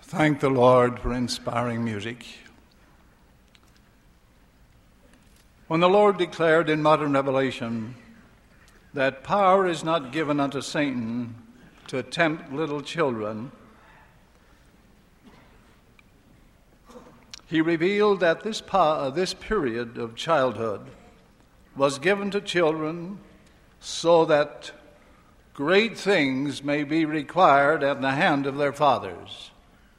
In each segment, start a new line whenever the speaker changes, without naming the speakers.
Thank the Lord for inspiring music. When the Lord declared in modern revelation that power is not given unto Satan to tempt little children, he revealed that this period of childhood was given to children so that great things may be required at the hand of their fathers.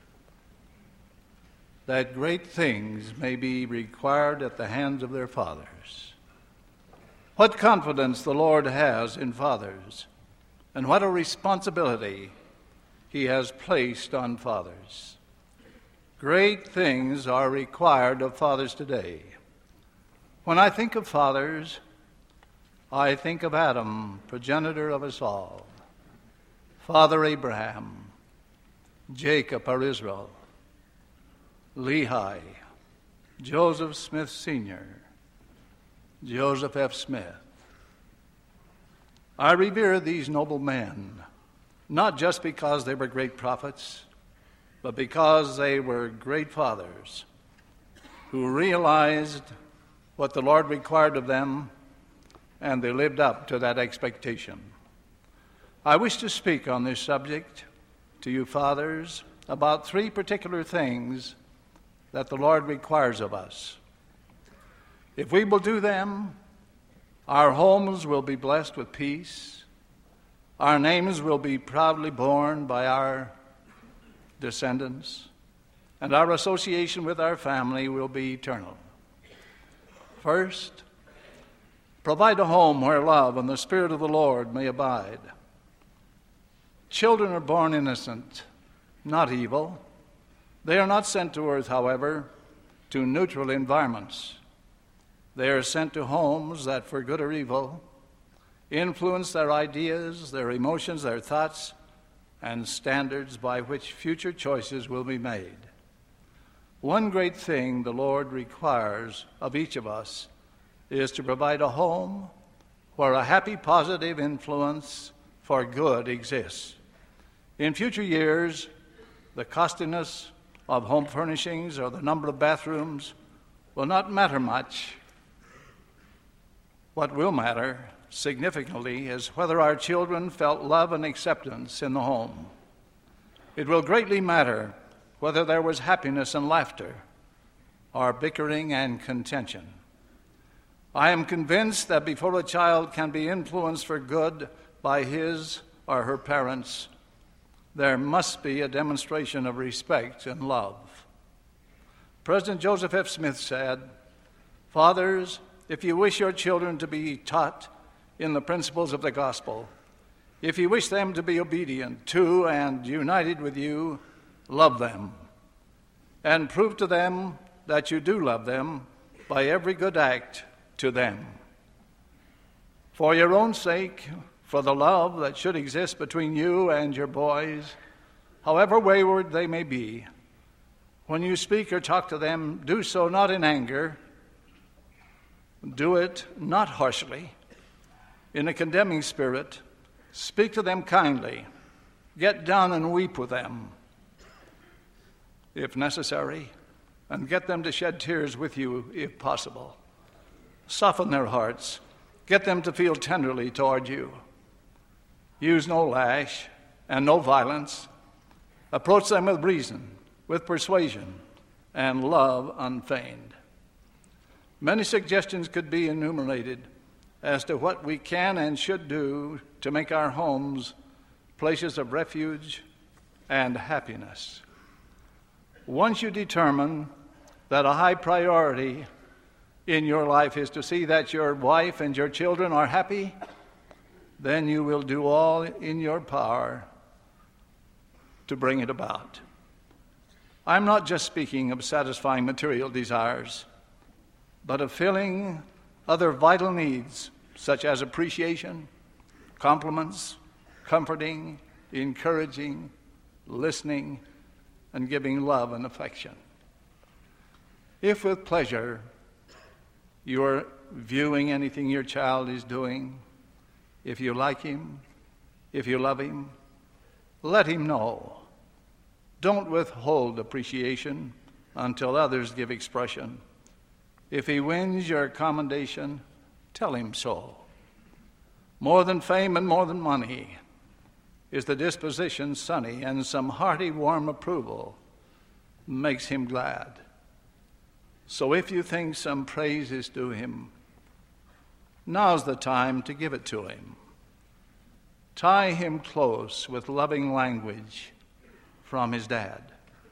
That great things may be required at the hands of their fathers. What confidence the Lord has in fathers, and what a responsibility he has placed on fathers. Great things are required of fathers today. When I think of fathers, I think of Adam, progenitor of us all, Father Abraham, Jacob or Israel, Lehi, Joseph Smith Sr., Joseph F. Smith. I revere these noble men, not just because they were great prophets, but because they were great fathers who realized what the Lord required of them, and they lived up to that expectation. I wish to speak on this subject to you fathers about three particular things that the Lord requires of us. If we will do them, our homes will be blessed with peace, our names will be proudly borne by our descendants, and our association with our family will be eternal. First, provide a home where love and the Spirit of the Lord may abide. Children are born innocent, not evil. They are not sent to earth, however, to neutral environments. They are sent to homes that, for good or evil, influence their ideas, their emotions, their thoughts, and standards by which future choices will be made. One great thing the Lord requires of each of us is to provide a home where a happy, positive influence for good exists. In future years, the costliness of home furnishings or the number of bathrooms will not matter much. What will matter significantly is whether our children felt love and acceptance in the home. It will greatly matter whether there was happiness and laughter or bickering and contention. I am convinced that before a child can be influenced for good by his or her parents, there must be a demonstration of respect and love. President Joseph F. Smith said, "Fathers, if you wish your children to be taught in the principles of the gospel, if you wish them to be obedient to and united with you, love them, and prove to them that you do love them by every good act to them. For your own sake, for the love that should exist between you and your boys, however wayward they may be, when you speak or talk to them, do so not in anger, do it not harshly, in a condemning spirit, speak to them kindly, get down and weep with them, if necessary, and get them to shed tears with you if possible. Soften their hearts, get them to feel tenderly toward you. Use no lash and no violence. Approach them with reason, with persuasion, and love unfeigned." Many suggestions could be enumerated as to what we can and should do to make our homes places of refuge and happiness. Once you determine that a high priority in your life is to see that your wife and your children are happy, then you will do all in your power to bring it about. I'm not just speaking of satisfying material desires, but of filling other vital needs, such as appreciation, compliments, comforting, encouraging, listening, and giving love and affection. If with pleasure you are viewing anything your child is doing, if you like him, if you love him, let him know. Don't withhold appreciation until others give expression. If he wins your commendation, tell him so. More than fame and more than money is the disposition sunny, and some hearty warm approval makes him glad. So if you think some praise is due him, now's the time to give it to him. Tie him close with loving language from his dad.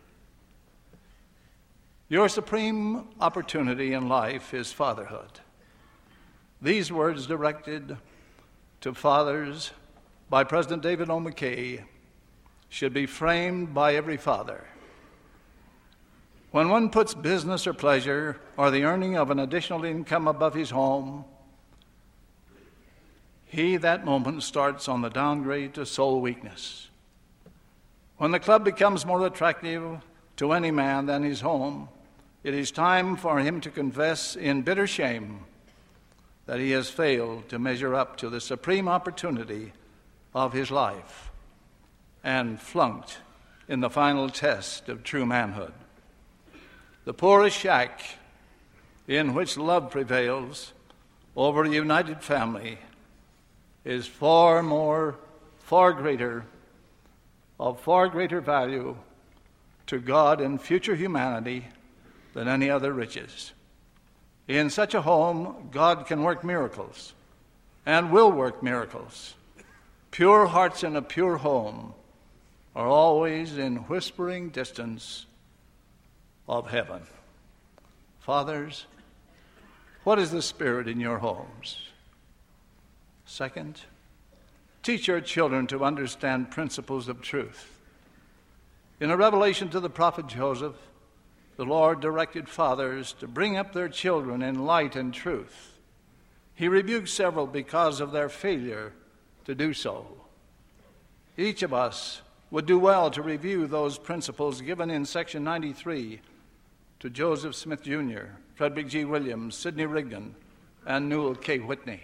Your supreme opportunity in life is fatherhood. These words directed to fathers by President David O. McKay should be framed by every father. When one puts business or pleasure or the earning of an additional income above his home, he that moment starts on the downgrade to soul weakness. When the club becomes more attractive to any man than his home, it is time for him to confess in bitter shame that he has failed to measure up to the supreme opportunity of his life and flunked in the final test of true manhood. The poorest shack in which love prevails over a united family is far greater value to God and future humanity than any other riches. In such a home, God can work miracles and will work miracles. Pure hearts in a pure home are always in whispering distance of heaven. Fathers, what is the spirit in your homes? Second, teach your children to understand principles of truth. In a revelation to the prophet Joseph, the Lord directed fathers to bring up their children in light and truth. He rebuked several because of their failure to do so. Each of us would do well to review those principles given in section 93 to Joseph Smith Jr., Frederick G. Williams, Sidney Rigdon, and Newell K. Whitney.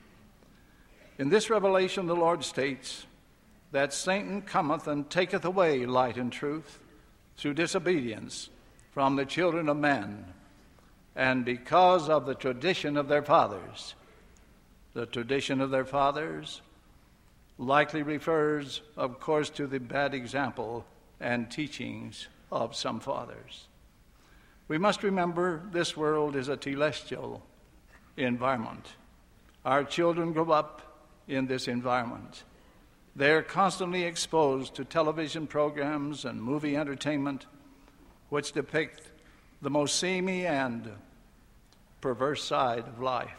In this revelation, the Lord states that Satan cometh and taketh away light and truth through disobedience from the children of men, and because of the tradition of their fathers. The tradition of their fathers likely refers, of course, to the bad example and teachings of some fathers. We must remember this world is a telestial environment. Our children grow up in this environment. They're constantly exposed to television programs and movie entertainment which depict the most seamy and perverse side of life.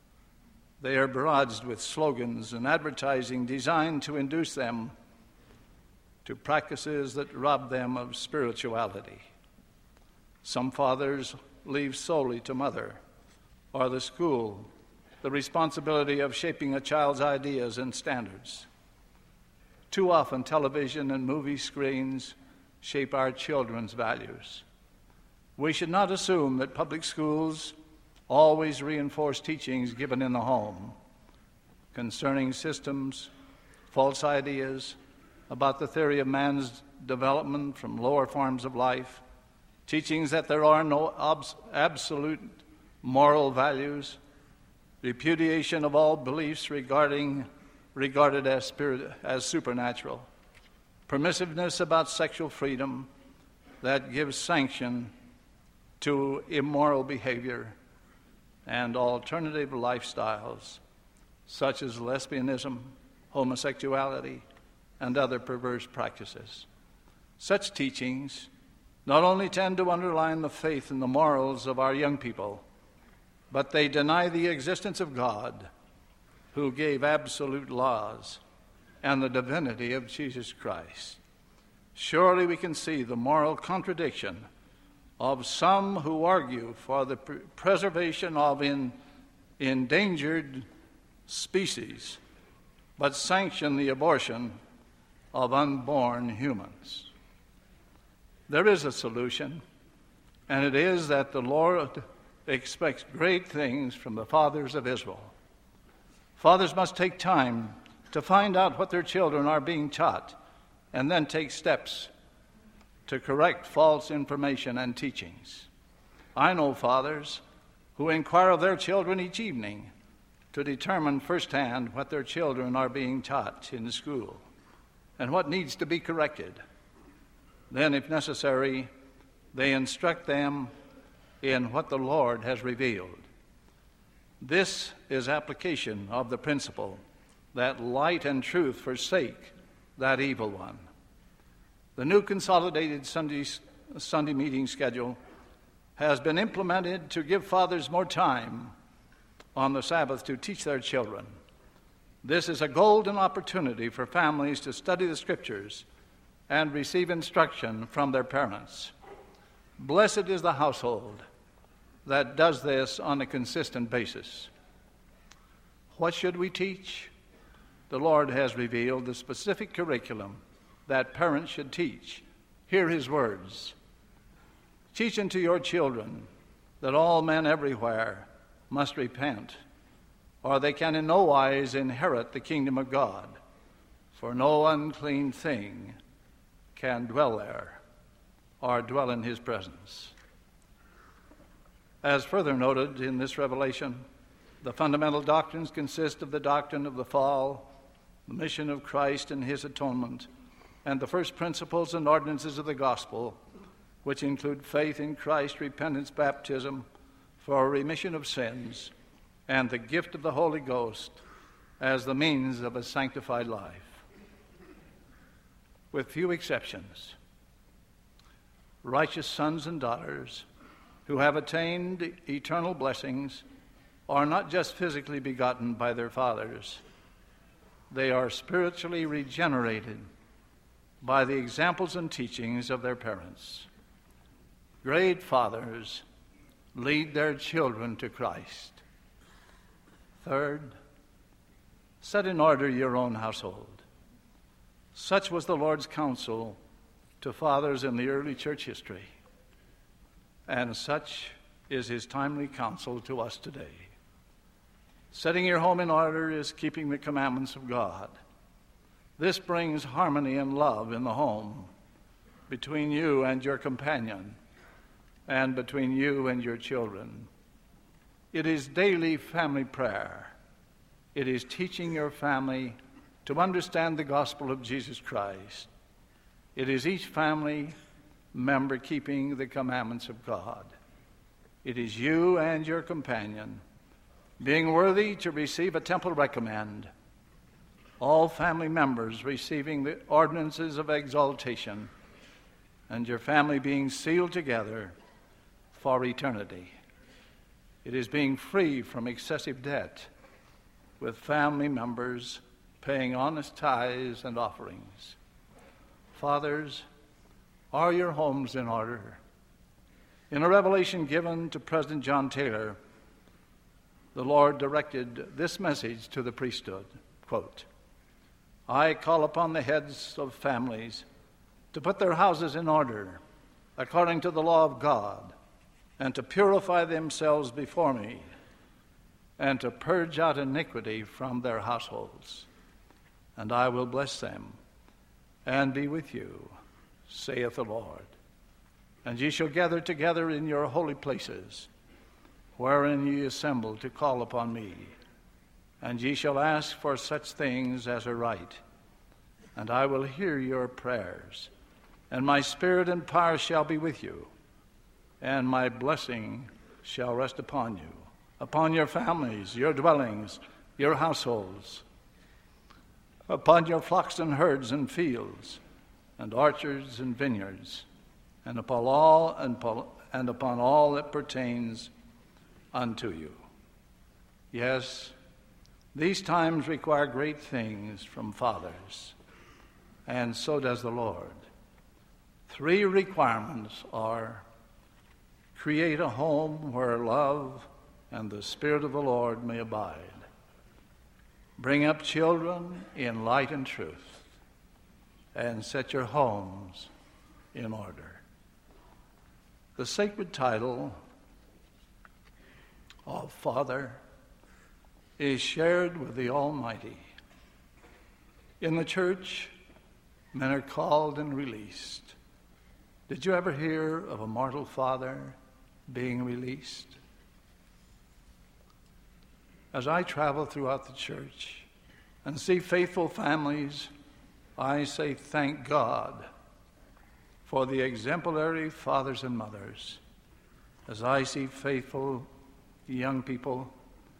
They are barraged with slogans and advertising designed to induce them to practices that rob them of spirituality. Some fathers leave solely to mother or the school the responsibility of shaping a child's ideas and standards. Too often, television and movie screens shape our children's values. We should not assume that public schools always reinforce teachings given in the home concerning systems, false ideas about the theory of man's development from lower forms of life, teachings that there are no absolute moral values, repudiation of all beliefs regarded as supernatural, permissiveness about sexual freedom that gives sanction to immoral behavior, and alternative lifestyles such as lesbianism, homosexuality, and other perverse practices. Such teachings not only tend to undermine the faith and the morals of our young people, but they deny the existence of God, who gave absolute laws, and the divinity of Jesus Christ. Surely we can see the moral contradiction of some who argue for the preservation of endangered species, but sanction the abortion of unborn humans. There is a solution, and it is that the Lord expects great things from the fathers of Israel. Fathers must take time to find out what their children are being taught and then take steps to correct false information and teachings. I know fathers who inquire of their children each evening to determine firsthand what their children are being taught in school and what needs to be corrected. Then, if necessary, they instruct them in what the Lord has revealed. This is application of the principle that light and truth forsake that evil one. The new consolidated Sunday meeting schedule has been implemented to give fathers more time on the Sabbath to teach their children. This is a golden opportunity for families to study the Scriptures and receive instruction from their parents. Blessed is the household that does this on a consistent basis. What should we teach? The Lord has revealed the specific curriculum that parents should teach. Hear his words. Teach unto your children that all men everywhere must repent, or they can in no wise inherit the kingdom of God. For no unclean thing can dwell there or dwell in his presence. As further noted in this revelation, the fundamental doctrines consist of the doctrine of the fall, the mission of Christ and his atonement, and the first principles and ordinances of the gospel, which include faith in Christ, repentance, baptism for remission of sins, and the gift of the Holy Ghost as the means of a sanctified life. With few exceptions, righteous sons and daughters who have attained eternal blessings are not just physically begotten by their fathers. They are spiritually regenerated by the examples and teachings of their parents. Great fathers lead their children to Christ. Third, set in order your own household. Such was the Lord's counsel to fathers in the early church history, and such is his timely counsel to us today. Setting your home in order is keeping the commandments of God. This brings harmony and love in the home between you and your companion and between you and your children. It is daily family prayer. It is teaching your family to understand the gospel of Jesus Christ. It is each family member keeping the commandments of God. It is you and your companion being worthy to receive a temple recommend. All family members receiving the ordinances of exaltation, and your family being sealed together for eternity. It is being free from excessive debt, with family members paying honest tithes and offerings. Fathers, are your homes in order? In a revelation given to President John Taylor, the Lord directed this message to the priesthood, quote, I call upon the heads of families to put their houses in order according to the law of God, and to purify themselves before me, and to purge out iniquity from their households. And I will bless them, and be with you, saith the Lord. And ye shall gather together in your holy places, wherein ye assemble to call upon me. And ye shall ask for such things as are right. And I will hear your prayers. And my spirit and power shall be with you. And my blessing shall rest upon you, upon your families, your dwellings, your households, upon your flocks and herds and fields, and orchards and vineyards, and upon all that pertains unto you. Yes, these times require great things from fathers, and so does the Lord. 3 requirements are: create a home where love and the Spirit of the Lord may abide. Bring up children in light and truth, and set your homes in order. The sacred title of Father is shared with the Almighty. In the church, men are called and released Did you ever hear of a mortal father being released? As I travel throughout the church and see faithful families, I say thank God for the exemplary fathers and mothers. As I see faithful young people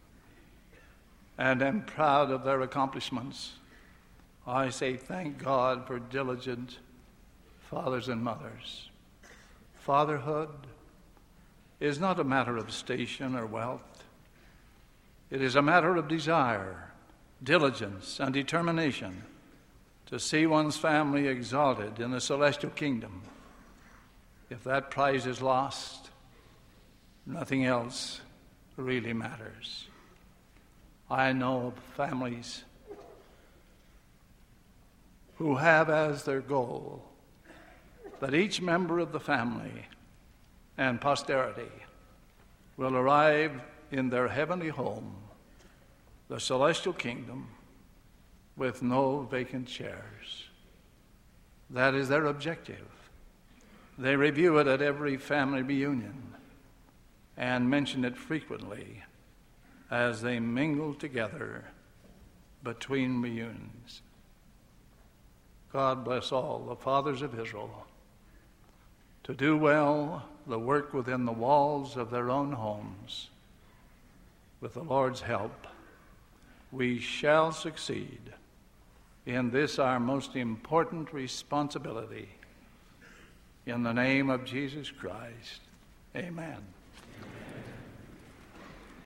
and am proud of their accomplishments, I say thank God for diligent fathers and mothers. Fatherhood is not a matter of station or wealth. It is a matter of desire, diligence, and determination to see one's family exalted in the celestial kingdom. If that prize is lost, nothing else really matters. I know of families who have as their goal that each member of the family and posterity will arrive in their heavenly home, the celestial kingdom, with no vacant chairs. That is their objective. They review it at every family reunion and mention it frequently as they mingle together between reunions. God bless all the fathers of Israel to do well the work within the walls of their own homes. With the Lord's help, we shall succeed in this our most important responsibility. In the name of Jesus Christ, amen.